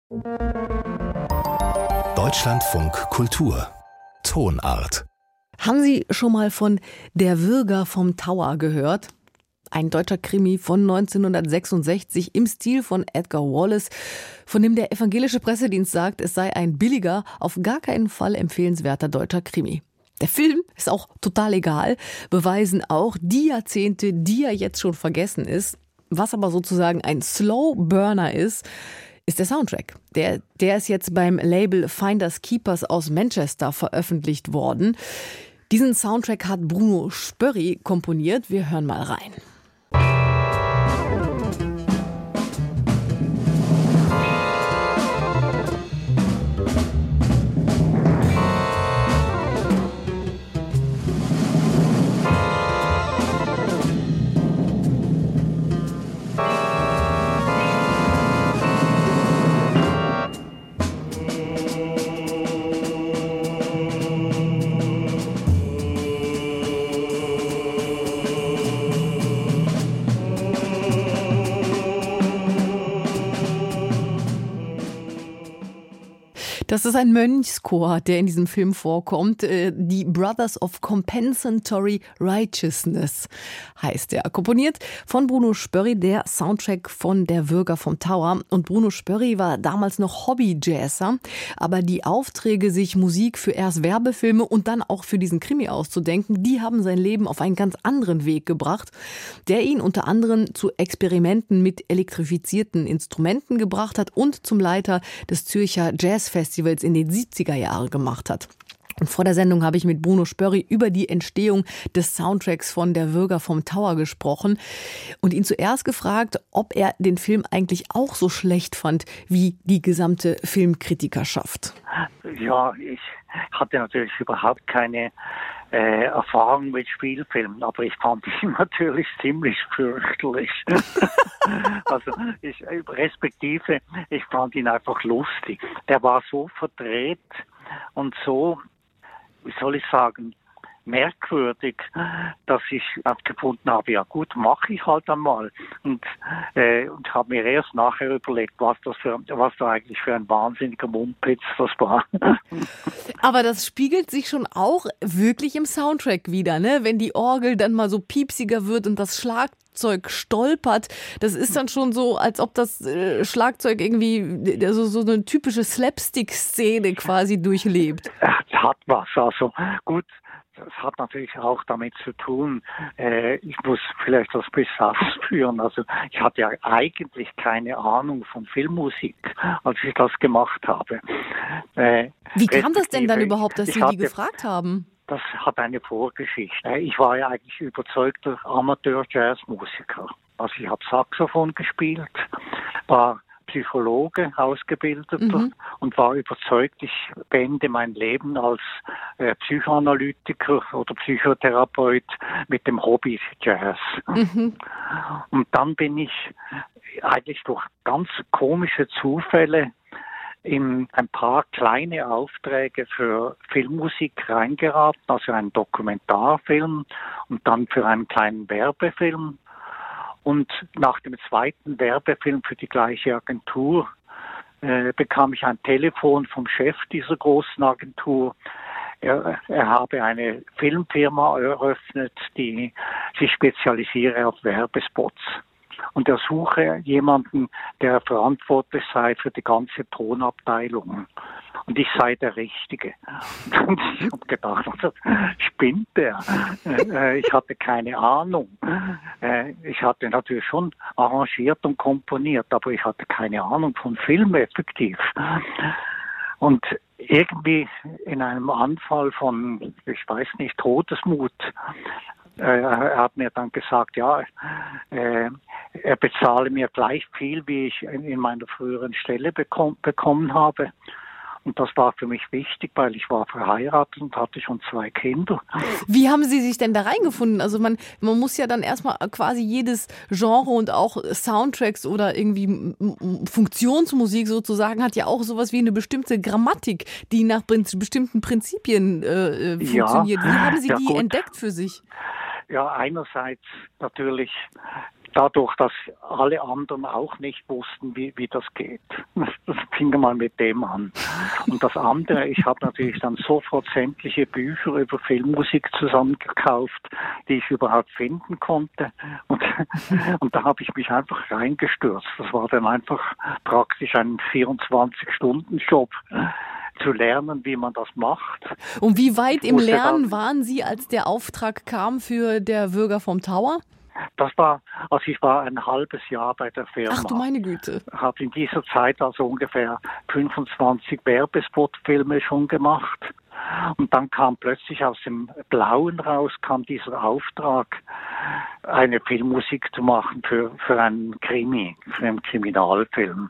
Deutschlandfunk Kultur Tonart. Haben Sie schon mal von Der Würger vom Tower gehört? Ein deutscher Krimi von 1966 im Stil von Edgar Wallace, von dem der evangelische Pressedienst sagt, es sei ein billiger, auf gar keinen Fall empfehlenswerter deutscher Krimi. Der Film ist auch total egal, beweisen auch die Jahrzehnte, die er jetzt schon vergessen ist. Was aber sozusagen ein Slow Burner ist der Soundtrack. Der ist jetzt beim Label Finders Keepers aus Manchester veröffentlicht worden. Diesen Soundtrack hat Bruno Spörri komponiert. Wir hören mal rein. Das ist ein Mönchschor, der in diesem Film vorkommt. Die Brothers of Compensatory Righteousness heißt er. Komponiert von Bruno Spörri, der Soundtrack von Der Würger vom Tower. Und Bruno Spörri war damals noch Hobby-Jazzer. Aber die Aufträge, sich Musik für erst Werbefilme und dann auch für diesen Krimi auszudenken, die haben sein Leben auf einen ganz anderen Weg gebracht, der ihn unter anderem zu Experimenten mit elektrifizierten Instrumenten gebracht hat und zum Leiter des Zürcher Jazzfestivals in den 70er Jahren gemacht hat. Und vor der Sendung habe ich mit Bruno Spörri über die Entstehung des Soundtracks von Der Würger vom Tower gesprochen und ihn zuerst gefragt, ob er den Film eigentlich auch so schlecht fand wie die gesamte Filmkritikerschaft. Ja, ich hatte natürlich überhaupt keine Erfahrung mit Spielfilmen, aber ich fand ihn natürlich ziemlich fürchterlich. Also ich fand ihn einfach lustig. Der war so verdreht und so, wie soll ich sagen, merkwürdig, dass ich gefunden habe, ja gut, mache ich halt einmal. Und habe mir erst nachher überlegt, was da eigentlich für ein wahnsinniger Mumpitz das war. Aber das spiegelt sich schon auch wirklich im Soundtrack wieder, ne? Wenn die Orgel dann mal so piepsiger wird und das Schlagzeug stolpert, das ist dann schon so, als ob das Schlagzeug irgendwie so eine typische Slapstick-Szene quasi durchlebt. Es hat was, also gut. Das hat natürlich auch damit zu tun, ich muss vielleicht das bis ausführen. Also ich hatte ja eigentlich keine Ahnung von Filmmusik, als ich das gemacht habe. Wie kam das denn dann überhaupt, dass Sie die gefragt haben? Das hat eine Vorgeschichte. Ich war ja eigentlich überzeugter Amateur-Jazzmusiker. Also ich habe Saxophon gespielt, war Psychologe, ausgebildeter und war überzeugt, ich beende mein Leben als Psychoanalytiker oder Psychotherapeut mit dem Hobby Jazz. Und dann bin ich eigentlich durch ganz komische Zufälle in ein paar kleine Aufträge für Filmmusik reingeraten, also einen Dokumentarfilm und dann für einen kleinen Werbefilm. Und nach dem zweiten Werbefilm für die gleiche Agentur bekam ich ein Telefon vom Chef dieser großen Agentur. Er habe eine Filmfirma eröffnet, die sich spezialisiere auf Werbespots. Und er suche jemanden, der verantwortlich sei für die ganze Tonabteilung. Und ich sei der Richtige. Und ich habe gedacht, also, spinnt der? Ich hatte keine Ahnung. Ich hatte natürlich schon arrangiert und komponiert, aber ich hatte keine Ahnung von Film effektiv. Und irgendwie in einem Anfall von, ich weiß nicht, Todesmut, er hat mir dann gesagt, ja, er bezahle mir gleich viel, wie ich in meiner früheren Stelle bekommen habe. Und das war für mich wichtig, weil ich war verheiratet und hatte schon 2 Kinder. Wie haben Sie sich denn da reingefunden? Also man muss ja dann erstmal quasi jedes Genre und auch Soundtracks oder irgendwie Funktionsmusik sozusagen hat ja auch sowas wie eine bestimmte Grammatik, die nach bestimmten Prinzipien funktioniert. Wie haben Sie die entdeckt für sich? Ja, einerseits natürlich dadurch, dass alle anderen auch nicht wussten, wie das geht. Das fing mal mit dem an. Und das andere, ich habe natürlich dann sofort sämtliche Bücher über Filmmusik zusammengekauft, die ich überhaupt finden konnte. Und da habe ich mich einfach reingestürzt. Das war dann einfach praktisch ein 24-Stunden-Job. Zu lernen, wie man das macht. Und wie weit im Lernen waren Sie, als der Auftrag kam für der Würger vom Tower? Ich war ein halbes Jahr bei der Firma. Ach du meine Güte. Habe in dieser Zeit also ungefähr 25 Werbespotfilme schon gemacht. Und dann kam plötzlich aus dem Blauen raus, kam dieser Auftrag, eine Filmmusik zu machen für einen Krimi, für einen Kriminalfilm.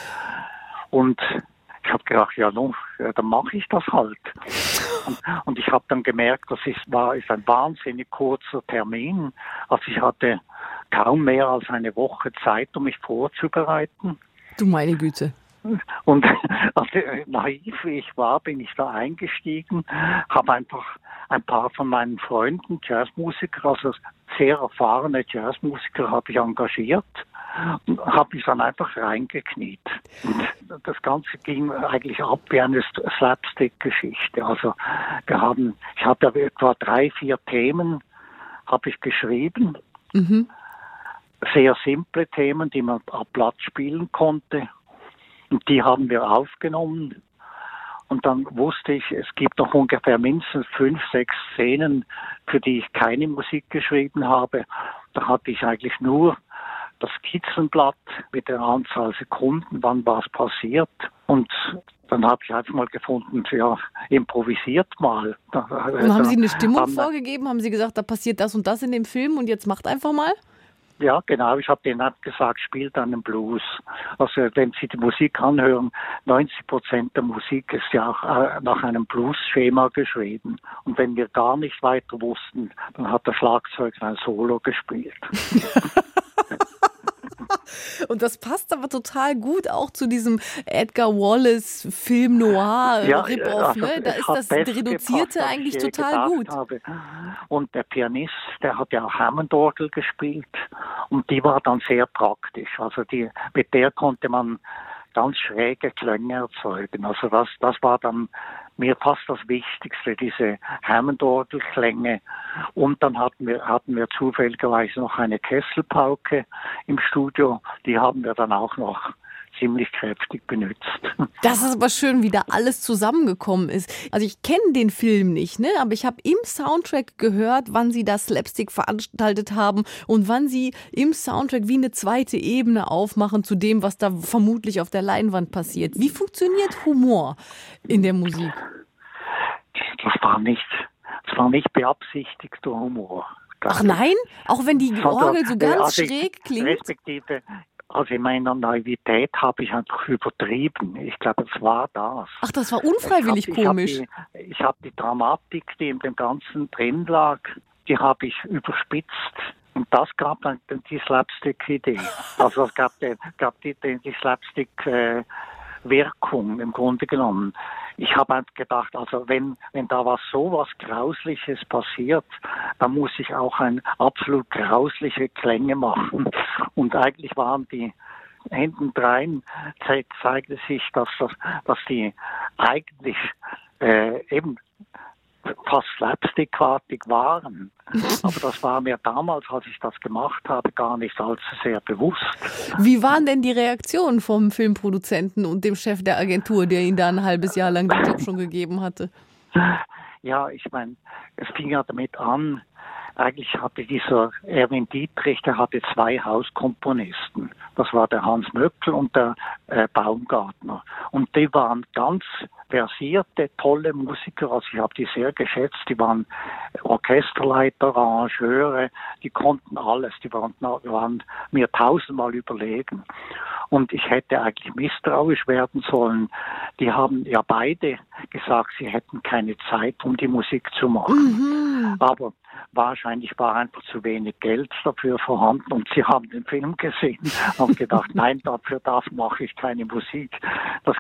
Und ich habe gedacht, dann mache ich das halt. Und ich habe dann gemerkt, das ist ein wahnsinnig kurzer Termin. Also ich hatte kaum mehr als eine Woche Zeit, um mich vorzubereiten. Du meine Güte. Und also, naiv wie ich war, bin ich da eingestiegen, habe einfach ein paar von meinen Freunden, Jazzmusiker, also sehr erfahrene Jazzmusiker, habe ich engagiert. Und habe mich dann einfach reingekniet. Und das Ganze ging eigentlich ab wie eine Slapstick-Geschichte. Also ich habe da etwa 3-4 Themen habe ich geschrieben. Mhm. Sehr simple Themen, die man ab Blatt spielen konnte. Und die haben wir aufgenommen. Und dann wusste ich, es gibt noch ungefähr mindestens 5-6 Szenen, für die ich keine Musik geschrieben habe. Da hatte ich eigentlich nur das Skizzenblatt mit der Anzahl Sekunden, wann was passiert. Und dann habe ich einfach mal gefunden, improvisiert mal. Und haben Sie eine Stimmung vorgegeben? Haben Sie gesagt, da passiert das und das in dem Film und jetzt macht einfach mal? Ja, genau. Ich habe denen gesagt, spielt einen Blues. Also wenn Sie die Musik anhören, 90% der Musik ist ja auch nach einem Blues-Schema geschrieben. Und wenn wir gar nicht weiter wussten, dann hat der Schlagzeuger ein Solo gespielt. Und das passt aber total gut auch zu diesem Edgar Wallace Film Noir Rip-Off, ne? Da ist das Reduzierte eigentlich total gut. Und der Pianist, der hat ja auch Hammond-Orgel gespielt und die war dann sehr praktisch. Also mit der konnte man ganz schräge Klänge erzeugen. Also das war dann mir fast das Wichtigste, diese Hammond-Orgel-Klänge. Und dann hatten wir zufälligerweise noch eine Kesselpauke im Studio. Die haben wir dann auch noch ziemlich kräftig benutzt. Das ist aber schön, wie da alles zusammengekommen ist. Also ich kenne den Film nicht, ne? Aber ich habe im Soundtrack gehört, wann sie das Slapstick veranstaltet haben und wann sie im Soundtrack wie eine zweite Ebene aufmachen zu dem, was da vermutlich auf der Leinwand passiert. Wie funktioniert Humor in der Musik? Das war nicht beabsichtigter Humor. Ach nein? Auch wenn die Orgel so ganz schräg klingt? Respektive, also in meiner Naivität habe ich einfach übertrieben. Ich glaube, es war das. Ach, das war unfreiwillig komisch. Ich habe die Dramatik, die in dem Ganzen drin lag, die habe ich überspitzt. Und das gab dann die Slapstick-Idee. Also es gab die Slapstick-Wirkung im Grunde genommen. Ich habe einfach gedacht, also wenn da sowas Grausliches passiert, dann muss ich auch absolut grausliche Klänge machen. Und eigentlich waren die hintendrein zeigte sich, dass die eigentlich eben fast slapstickartig waren. Aber das war mir damals, als ich das gemacht habe, gar nicht allzu sehr bewusst. Wie waren denn die Reaktionen vom Filmproduzenten und dem Chef der Agentur, der Ihnen da ein halbes Jahr lang den Job schon gegeben hatte? Ja, ich meine, es fing ja damit an, eigentlich hatte dieser Erwin Dietrich, der hatte 2 Hauskomponisten. Das war der Hans Möckl und der Baumgartner. Und die waren ganz versierte, tolle Musiker. Also ich habe die sehr geschätzt. Die waren Orchesterleiter, Arrangeure, die konnten alles. Die waren mir 1000-mal überlegen. Und ich hätte eigentlich misstrauisch werden sollen. Die haben ja beide gesagt, sie hätten keine Zeit, um die Musik zu machen. Mhm. Aber wahrscheinlich war einfach zu wenig Geld dafür vorhanden und sie haben den Film gesehen und gedacht, nein, dafür mache ich keine Musik.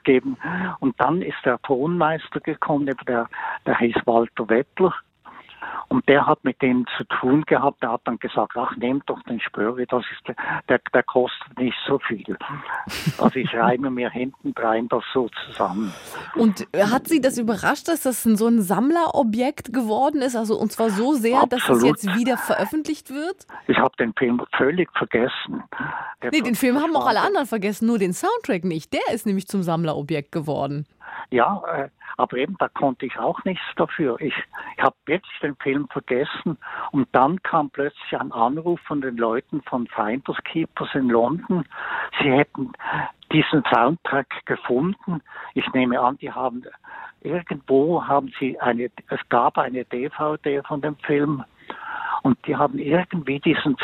Und dann ist der Tonmeister gekommen, der hieß Walter Wettler Und der hat mit dem zu tun gehabt. Der hat dann gesagt, ach, nehmt doch den Spörri, das ist der kostet nicht so viel. Also ich reime mir hinten rein das so zusammen. Und hat Sie das überrascht, dass das so ein Sammlerobjekt geworden ist? Also und zwar so sehr, Absolut. dass es jetzt wieder veröffentlicht wird? Ich habe den Film völlig vergessen. Nee, den Film haben auch alle anderen vergessen, nur den Soundtrack nicht. Der ist nämlich zum Sammlerobjekt geworden. Ja, aber eben, da konnte ich auch nichts dafür. Ich habe wirklich den Film vergessen und dann kam plötzlich ein Anruf von den Leuten von Finders Keepers in London. Sie hätten diesen Soundtrack gefunden. Ich nehme an, es gab eine DVD von dem Film und die haben irgendwie diesen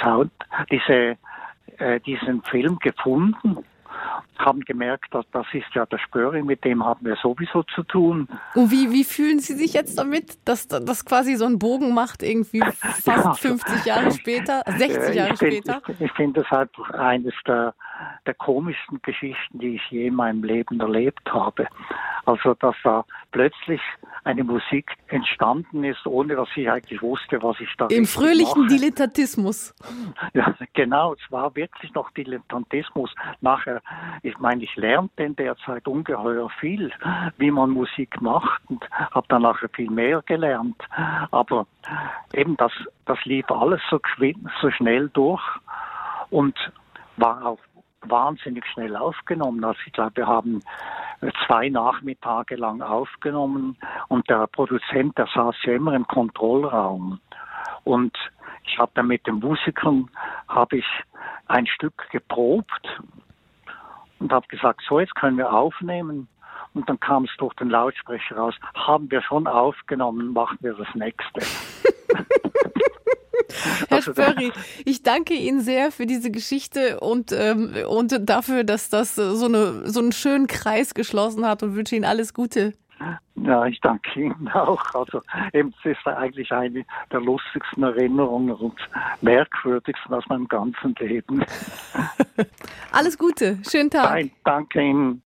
Film gefunden. Haben gemerkt, dass das ist ja der Spörri, mit dem haben wir sowieso zu tun. Und wie fühlen Sie sich jetzt damit, dass das quasi so einen Bogen macht, irgendwie fast 50 Jahre später, 60 Jahre später? Ich finde das einfach eines der komischsten Geschichten, die ich je in meinem Leben erlebt habe. Also, dass da plötzlich eine Musik entstanden ist, ohne dass ich eigentlich wusste, was ich da im fröhlichen mache. Dilettantismus. Ja, genau, es war wirklich noch Dilettantismus. Nachher, ich meine, ich lernte in der Zeit ungeheuer viel, wie man Musik macht und habe dann nachher viel mehr gelernt. Aber eben das lief alles so schnell durch und war auch wahnsinnig schnell aufgenommen. Also ich glaube, wir haben 2 Nachmittage lang aufgenommen und der Produzent, der saß ja immer im Kontrollraum. Und ich habe dann mit den Musikern ein Stück geprobt und habe gesagt, so, jetzt können wir aufnehmen. Und dann kam es durch den Lautsprecher raus, haben wir schon aufgenommen, machen wir das nächste. Herr Spörri, ich danke Ihnen sehr für diese Geschichte und dafür, dass das so einen schönen Kreis geschlossen hat und wünsche Ihnen alles Gute. Ja, ich danke Ihnen auch. Also eben, es ist eigentlich eine der lustigsten Erinnerungen und merkwürdigsten aus meinem ganzen Leben. Alles Gute, schönen Tag. Danke Ihnen.